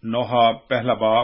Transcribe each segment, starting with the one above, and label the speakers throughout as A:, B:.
A: نوحہ پہلا باب۔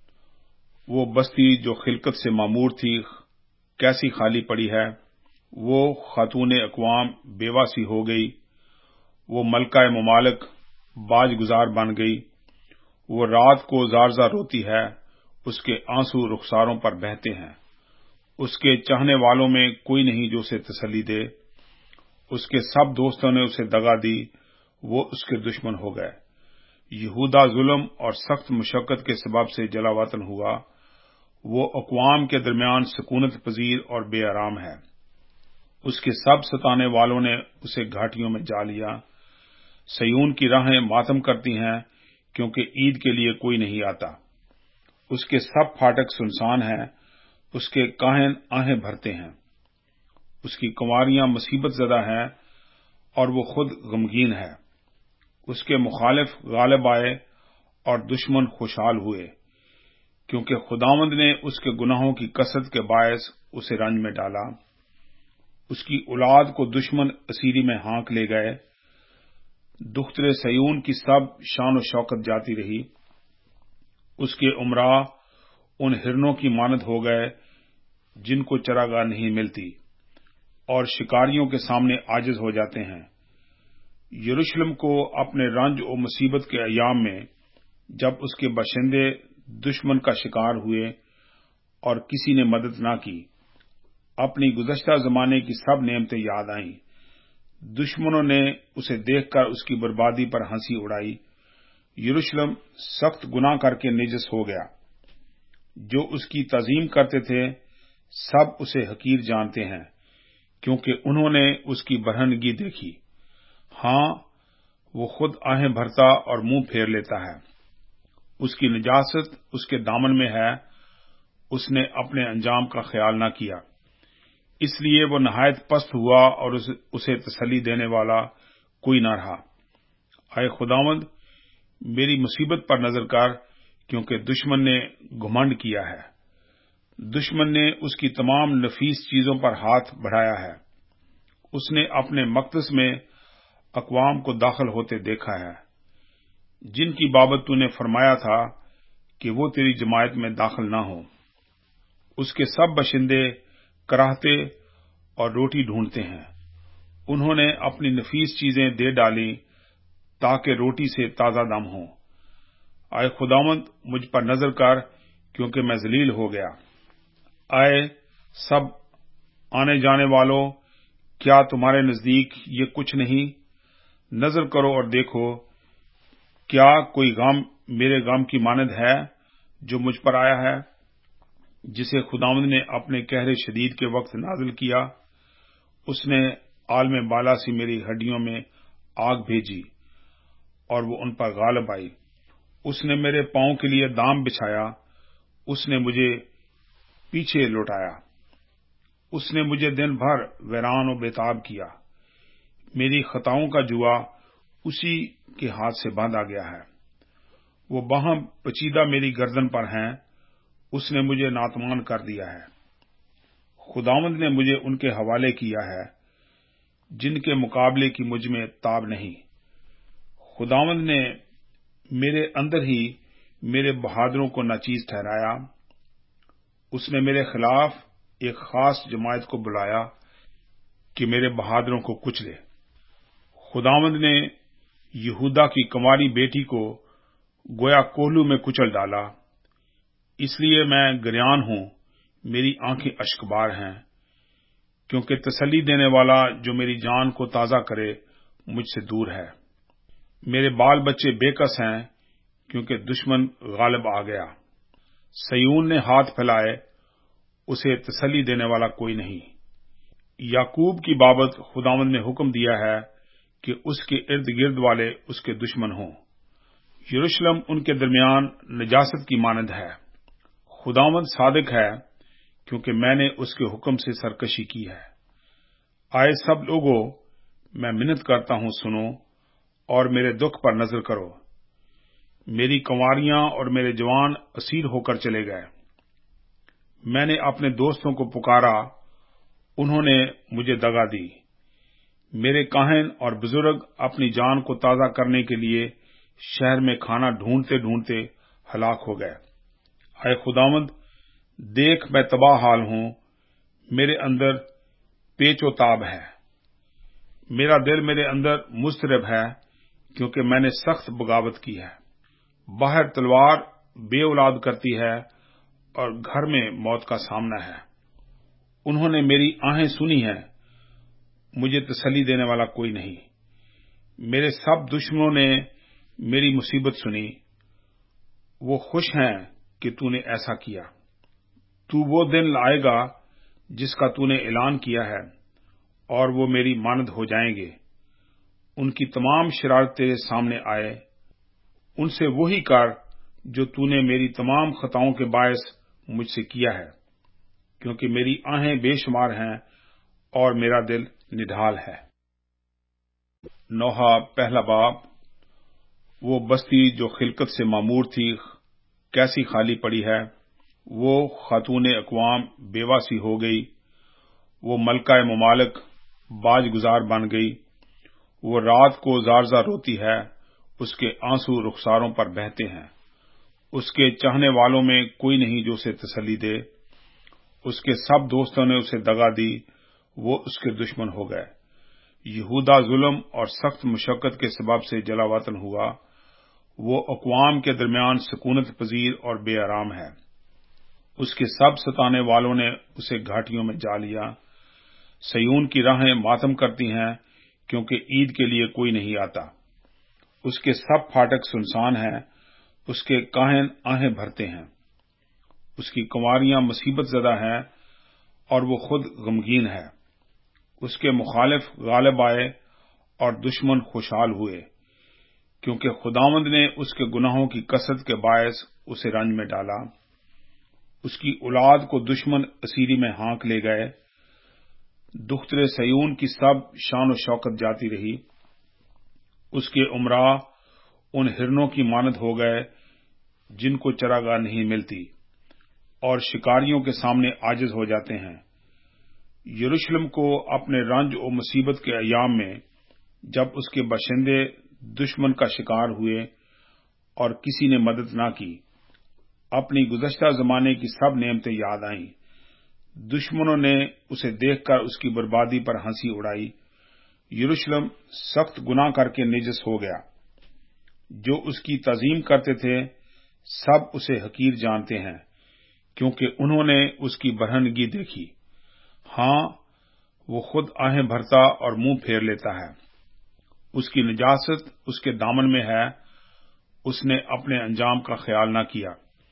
A: وہ بستی جو خلقت سے معمور تھی کیسی خالی پڑی ہے، وہ خاتون اقوام بیوہ سی ہو گئی، وہ ملکہ ممالک باج گزار بن گئی، وہ رات کو زار زار روتی ہے، اس کے آنسو رخساروں پر بہتے ہیں، اس کے چاہنے والوں میں کوئی نہیں جو اسے تسلی دے، اس کے سب دوستوں نے اسے دغا دی، وہ اس کے دشمن ہو گئے۔ یہودا ظلم اور سخت مشقت کے سبب سے جلا وطن ہوا، وہ اقوام کے درمیان سکونت پذیر اور بے آرام ہے۔ اس کے سب ستانے والوں نے اسے گھاٹیوں میں جا لیا۔ سیون کی راہیں ماتم کرتی ہیں کیونکہ عید کے لیے کوئی نہیں آتا۔ اس کے سب پھاٹک سنسان ہیں، اس کے کاہن آہیں بھرتے ہیں۔ اس کی کنواریاں مصیبت زدہ ہیں اور وہ خود غمگین ہے۔ اس کے مخالف غالب آئے اور دشمن خوشحال ہوئے، کیونکہ خداوند نے اس کے گناہوں کی کثرت کے باعث اسے رنج میں ڈالا۔ اس کی اولاد کو دشمن اسیری میں ہانک لے گئے۔ دختر سیون کی سب شان و شوکت جاتی رہی۔ اس کے امراء ان ہرنوں کی مانند ہو گئے جن کو چراگاہ نہیں ملتی، اور شکاریوں کے سامنے عاجز ہو جاتے ہیں۔ یروشلم کو اپنے رنج و مصیبت کے ایام میں، جب اس کے باشندے دشمن کا شکار ہوئے اور کسی نے مدد نہ کی، اپنی گزشتہ زمانے کی سب نعمتیں یاد آئیں۔ دشمنوں نے اسے دیکھ کر اس کی بربادی پر ہنسی اڑائی۔ یروشلم سخت گناہ کر کے نجس ہو گیا۔ جو اس کی تعظیم کرتے تھے سب اسے حقیر جانتے ہیں، کیونکہ انہوں نے اس کی برہنگی دیکھی۔ ہاں، وہ خود آہیں بھرتا اور منہ پھیر لیتا ہے۔ اس کی نجاست اس کے دامن میں ہے، اس نے اپنے انجام کا خیال نہ کیا، اس لیے وہ نہایت پست ہوا اور اسے تسلی دینے والا کوئی نہ رہا۔ اے خداوند، میری مصیبت پر نظر کر، کیونکہ دشمن نے گھمنڈ کیا ہے۔ دشمن نے اس کی تمام نفیس چیزوں پر ہاتھ بڑھایا ہے۔ اس نے اپنے مقدس میں اقوام کو داخل ہوتے دیکھا ہے، جن کی بابت تو نے فرمایا تھا کہ وہ تیری جماعت میں داخل نہ ہوں۔ اس کے سب باشندے کراہتے اور روٹی ڈھونڈتے ہیں۔ انہوں نے اپنی نفیس چیزیں دے ڈالی تاکہ روٹی سے تازہ دم ہوں۔ اے خداوند، مجھ پر نظر کر، کیونکہ میں ذلیل ہو گیا۔ اے سب آنے جانے والوں، کیا تمہارے نزدیک یہ کچھ نہیں؟ نظر کرو اور دیکھو، کیا کوئی غم میرے غم کی مانند ہے جو مجھ پر آیا ہے، جسے خداوند نے اپنے قہر شدید کے وقت نازل کیا؟ اس نے عالم بالا سی میری ہڈیوں میں آگ بھیجی اور وہ ان پر غالب آئی۔ اس نے میرے پاؤں کے لیے دام بچھایا، اس نے مجھے پیچھے لوٹایا۔ اس نے مجھے دن بھر ویران و بیتاب کیا۔ میری خطاؤں کا جوا اسی کے ہاتھ سے باندھا گیا ہے۔ وہ باہم پیچیدہ میری گردن پر ہیں، اس نے مجھے ناتوان کر دیا ہے۔ خداوند نے مجھے ان کے حوالے کیا ہے جن کے مقابلے کی مجھ میں تاب نہیں۔ خداوند نے میرے اندر ہی میرے بہادروں کو ناچیز ٹھہرایا۔ اس نے میرے خلاف ایک خاص جماعت کو بلایا کہ میرے بہادروں کو کچلے۔ خداوند نے یہودا کی کنواری بیٹی کو گویا کوہلو میں کچل ڈالا۔ اس لیے میں گریان ہوں، میری آنکھیں اشکبار ہیں، کیونکہ تسلی دینے والا جو میری جان کو تازہ کرے مجھ سے دور ہے۔ میرے بال بچے بے کس ہیں، کیونکہ دشمن غالب آ گیا۔ سیون نے ہاتھ پھیلائے، اسے تسلی دینے والا کوئی نہیں۔ یعقوب کی بابت خداوند نے حکم دیا ہے کہ اس کے ارد گرد والے اس کے دشمن ہوں۔ یروشلم ان کے درمیان نجاست کی مانند ہے۔ خداوند صادق ہے، کیونکہ میں نے اس کے حکم سے سرکشی کی ہے۔ آئے سب لوگوں، میں منت کرتا ہوں، سنو اور میرے دکھ پر نظر کرو۔ میری کنواریاں اور میرے جوان اسیر ہو کر چلے گئے۔ میں نے اپنے دوستوں کو پکارا، انہوں نے مجھے دغا دی۔ میرے کاہن اور بزرگ اپنی جان کو تازہ کرنے کے لیے شہر میں کھانا ڈھونڈتے ڈھونڈتے ہلاک ہو گئے۔ اے خداوند، دیکھ میں تباہ حال ہوں، میرے اندر پیچ و تاب ہے، میرا دل میرے اندر مضطرب ہے، کیونکہ میں نے سخت بغاوت کی ہے۔ باہر تلوار بے اولاد کرتی ہے اور گھر میں موت کا سامنا ہے۔ انہوں نے میری آہیں سنی ہیں، مجھے تسلی دینے والا کوئی نہیں۔ میرے سب دشمنوں نے میری مصیبت سنی، وہ خوش ہیں کہ تو نے ایسا کیا۔ تو وہ دن لائے گا جس کا تو نے اعلان کیا ہے، اور وہ میری مانند ہو جائیں گے۔ ان کی تمام شرارت تیرے سامنے آئے، ان سے وہی کر جو تو نے میری تمام خطاؤں کے باعث مجھ سے کیا ہے، کیونکہ میری آہیں بے شمار ہیں اور میرا دل نڈھال ہے۔ نوح پہلا باب۔ وہ بستی جو خلقت سے معمور تھی کیسی خالی پڑی ہے، وہ خاتون اقوام بیوہ سی ہو گئی، وہ ملکہ ممالک باج گزار بن گئی، وہ رات کو زار زار روتی ہے، اس کے آنسو رخساروں پر بہتے ہیں، اس کے چاہنے والوں میں کوئی نہیں جو اسے تسلی دے، اس کے سب دوستوں نے اسے دغا دی، وہ اس کے دشمن ہو گئے۔ یہودا ظلم اور سخت مشقت کے سبب سے جلا وطن ہوا، وہ اقوام کے درمیان سکونت پذیر اور بے آرام ہے۔ اس کے سب ستانے والوں نے اسے گھاٹیوں میں جا لیا۔ سیون کی راہیں ماتم کرتی ہیں، کیونکہ عید کے لیے کوئی نہیں آتا۔ اس کے سب پھاٹک سنسان ہیں، اس کے کاہن آہیں بھرتے ہیں۔ اس کی کنواریاں مصیبت زدہ ہیں اور وہ خود غمگین ہے۔ اس کے مخالف غالب آئے اور دشمن خوشحال ہوئے، کیونکہ خداوند نے اس کے گناہوں کی کثرت کے باعث اسے رنج میں ڈالا۔ اس کی اولاد کو دشمن اسیری میں ہانک لے گئے۔ دختر سیون کی سب شان و شوکت جاتی رہی۔ اس کے امراء ان ہرنوں کی مانند ہو گئے جن کو چراگاہ نہیں ملتی، اور شکاریوں کے سامنے عاجز ہو جاتے ہیں۔ یروشلم کو اپنے رنج و مصیبت کے ایام میں، جب اس کے باشندے دشمن کا شکار ہوئے اور کسی نے مدد نہ کی، اپنی گزشتہ زمانے کی سب نعمتیں یاد آئیں۔ دشمنوں نے اسے دیکھ کر اس کی بربادی پر ہنسی اڑائی۔ یروشلم سخت گناہ کر کے نجس ہو گیا۔ جو اس کی تعظیم کرتے تھے سب اسے حقیر جانتے ہیں، کیونکہ انہوں نے اس کی برہنگی دیکھی۔ ہاں، وہ خود آہیں بھرتا اور منہ پھیر لیتا ہے۔ اس کی نجاست اس کے دامن میں ہے، اس نے اپنے انجام کا خیال نہ کیا،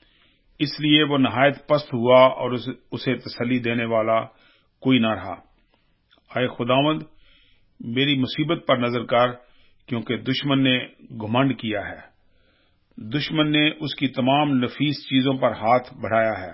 A: اس لیے وہ نہایت پست ہوا اور اسے تسلی دینے والا کوئی نہ رہا۔ اے خداوند، میری مصیبت پر نظر کر، کیونکہ دشمن نے گھمنڈ کیا ہے۔ دشمن نے اس کی تمام نفیس چیزوں پر ہاتھ بڑھایا ہے۔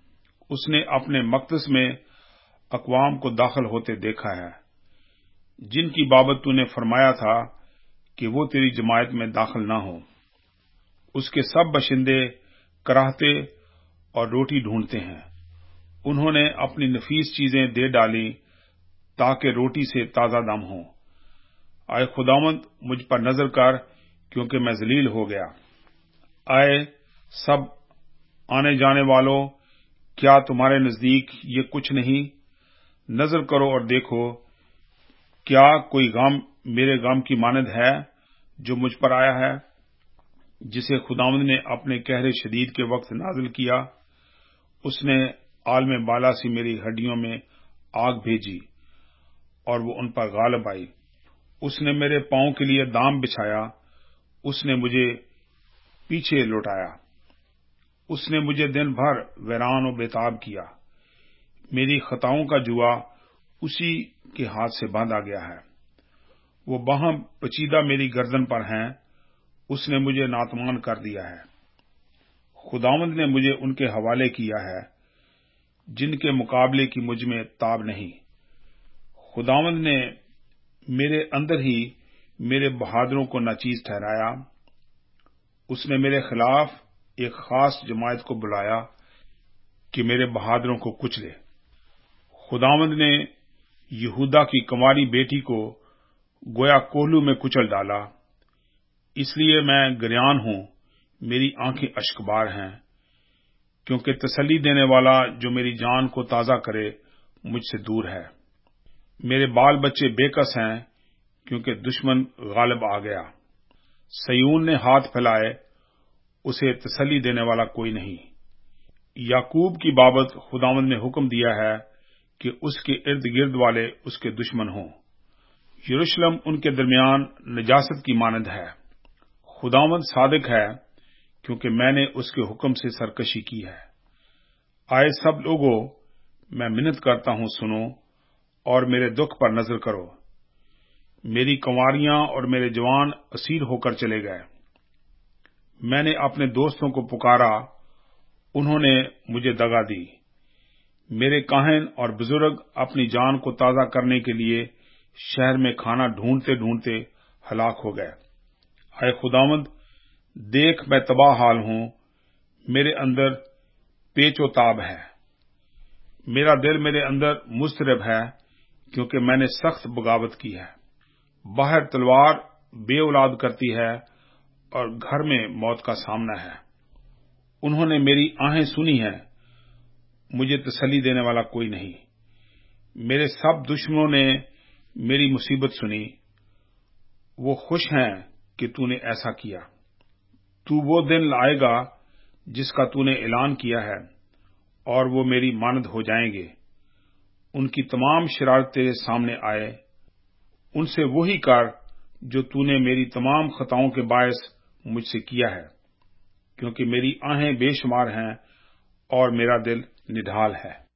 A: اس نے اپنے مقدس میں اقوام کو داخل ہوتے دیکھا ہے، جن کی بابت تو نے فرمایا تھا کہ وہ تیری جماعت میں داخل نہ ہو۔ اس کے سب باشندے کراہتے اور روٹی ڈھونڈتے ہیں۔ انہوں نے اپنی نفیس چیزیں دے ڈالی تاکہ روٹی سے تازہ دم ہوں۔ اے خداوند، مجھ پر نظر کر، کیونکہ میں ذلیل ہو گیا۔ اے سب آنے جانے والوں، کیا تمہارے نزدیک یہ کچھ نہیں؟ نظر کرو اور دیکھو، کیا کوئی غم میرے غم کی مانند ہے جو مجھ پر آیا ہے، جسے خداوند نے اپنے قہر شدید کے وقت نازل کیا؟ اس نے عالم بالا سی میری ہڈیوں میں آگ بھیجی اور وہ ان پر غالب آئی۔ اس نے میرے پاؤں کے لیے دام بچھایا، اس نے مجھے پیچھے لوٹایا۔ اس نے مجھے دن بھر ویران و بیتاب کیا۔ میری خطاؤں کا جوا اسی کے ہاتھ سے باندھا گیا ہے۔ وہ باہم پیچیدہ میری گردن پر ہیں، اس نے مجھے ناتوان کر دیا ہے۔ خداوند نے مجھے ان کے حوالے کیا ہے جن کے مقابلے کی مجھ میں تاب نہیں۔ خداوند نے میرے اندر ہی میرے بہادروں کو ناچیز ٹھہرایا۔ اس نے میرے خلاف ایک خاص جماعت کو بلایا کہ میرے بہادروں کو کچلے۔ خداوند نے یہودا کی کنواری بیٹی کو گویا کوہلو میں کچل ڈالا۔ اس لیے میں گریان ہوں، میری آنکھیں اشکبار ہیں، کیونکہ تسلی دینے والا جو میری جان کو تازہ کرے مجھ سے دور ہے۔ میرے بال بچے بے کس ہیں، کیونکہ دشمن غالب آ گیا۔ سیون نے ہاتھ پھیلائے، اسے تسلی دینے والا کوئی نہیں۔ یعقوب کی بابت خداوند نے حکم دیا ہے کہ اس کے ارد گرد والے اس کے دشمن ہوں۔ یروشلم ان کے درمیان نجاست کی مانند ہے۔ خداوند صادق ہے، کیونکہ میں نے اس کے حکم سے سرکشی کی ہے۔ آئے سب لوگوں، میں منت کرتا ہوں، سنو اور میرے دکھ پر نظر کرو۔ میری کنواریاں اور میرے جوان اسیر ہو کر چلے گئے۔ میں نے اپنے دوستوں کو پکارا، انہوں نے مجھے دغا دی۔ میرے کاہن اور بزرگ اپنی جان کو تازہ کرنے کے لیے شہر میں کھانا ڈھونڈتے ڈھونڈتے ہلاک ہو گئے۔ اے خداوند، دیکھ میں تباہ حال ہوں، میرے اندر پیچ و تاب ہے۔ میرا دل میرے اندر مضطرب ہے، کیونکہ میں نے سخت بغاوت کی ہے۔ باہر تلوار بے اولاد کرتی ہے اور گھر میں موت کا سامنا ہے۔ انہوں نے میری آہیں سنی ہیں، مجھے تسلی دینے والا کوئی نہیں۔ میرے سب دشمنوں نے میری مصیبت سنی، وہ خوش ہیں کہ تو نے ایسا کیا۔ تو وہ دن لائے گا جس کا تو نے اعلان کیا ہے، اور وہ میری مانند ہو جائیں گے۔ ان کی تمام شرارت تیرے سامنے آئے، ان سے وہی کر جو تو نے میری تمام خطاؤں کے باعث مجھ سے کیا ہے، کیونکہ میری آہیں بے شمار ہیں اور میرا دل نڈھال ہے۔